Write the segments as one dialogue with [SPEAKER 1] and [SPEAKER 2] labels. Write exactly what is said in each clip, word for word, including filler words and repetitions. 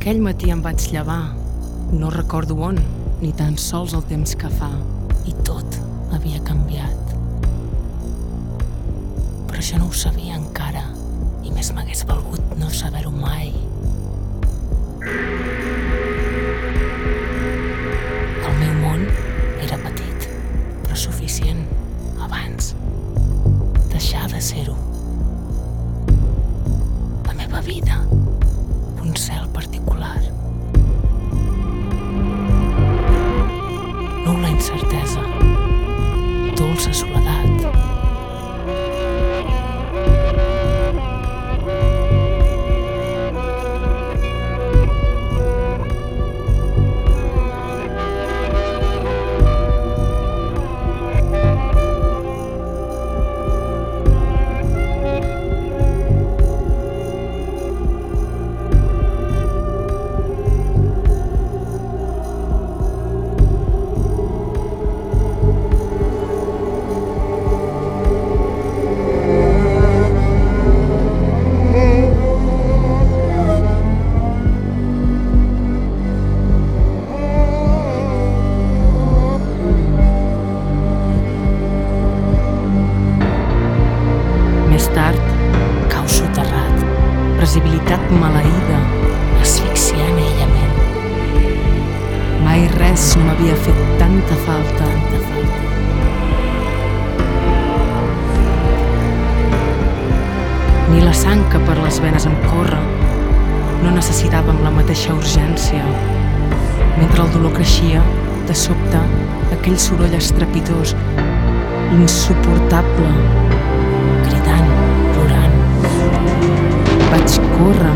[SPEAKER 1] Aquell matí em vaig llevar, no recordo on, ni tan sols el temps que fa, i tot havia canviat. Però jo no ho sabia encara, i més m'hagués valgut no saber-ho mai. El meu món era petit, però suficient abans deixar de ser-ho. La meva vida, un cel particular. Nul·la incertesa, dolça soledat. Més tard, cau soterrat, previsibilitat maleïda, asfixiant aïllament. Mai res no m'havia fet tanta falta, tanta falta. Ni la sang que per les venes em corre no necessitava amb la mateixa urgència. Mentre el dolor creixia, de sobte, aquell soroll estrepitós, insuportable, cridant, plorant. Vaig córrer.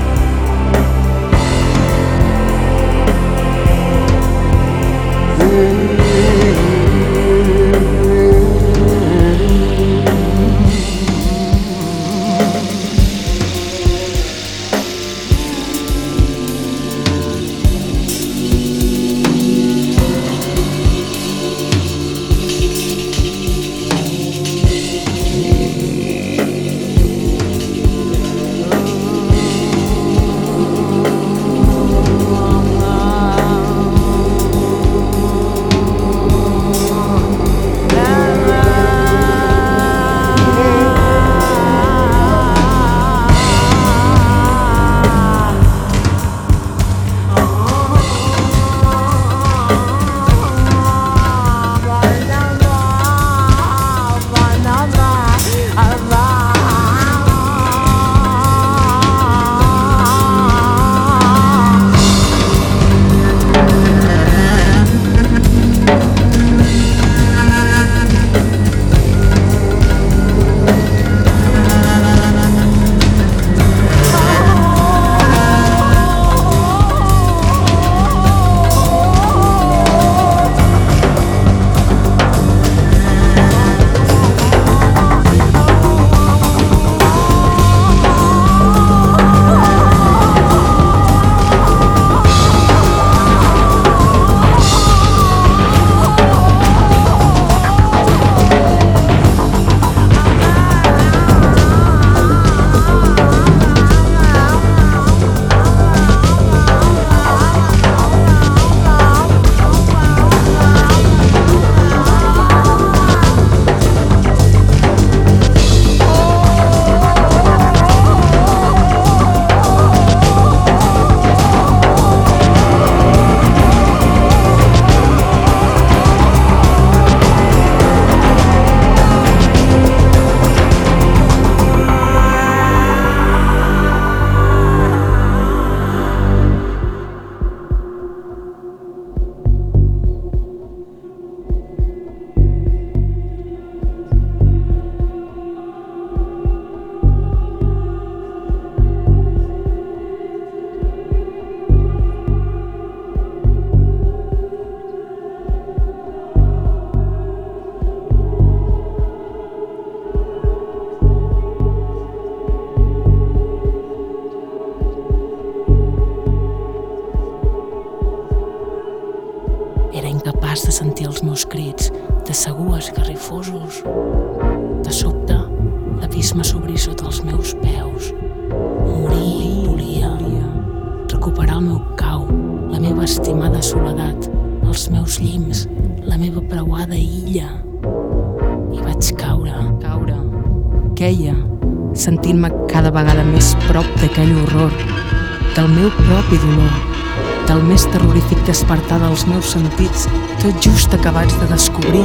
[SPEAKER 2] Mm-hmm.
[SPEAKER 1] incapaç de sentir els meus crits, de segur esgarrifosos. De sobte, l'abisme s'obrí sota els meus peus. Morir volia, recuperar el meu cau, la meva estimada soledat, els meus llims, la meva preuada illa. I vaig caure, caure. Queia, sentint-me cada vegada més prop d'aquell horror, del meu propi dolor, del més terrorífic despertar dels meus sentits, tot just acabats de descobrir.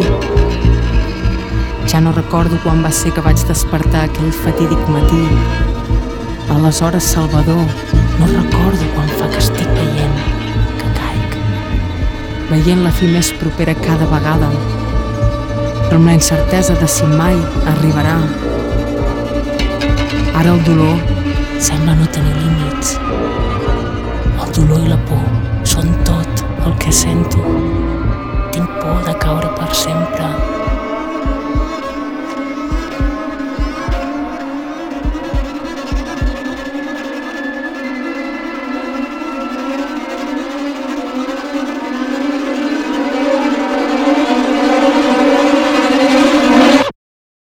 [SPEAKER 1] Ja no recordo quan va ser que vaig despertar aquell fatídic matí. Aleshores, Salvador, no recordo quan fa que estic veient que caic. Veient la fi més propera cada vegada, però amb la incertesa de si mai arribarà. Ara el dolor sembla no tenir límits. El dolor i la por són tot el que sento. Tinc por de caure per sempre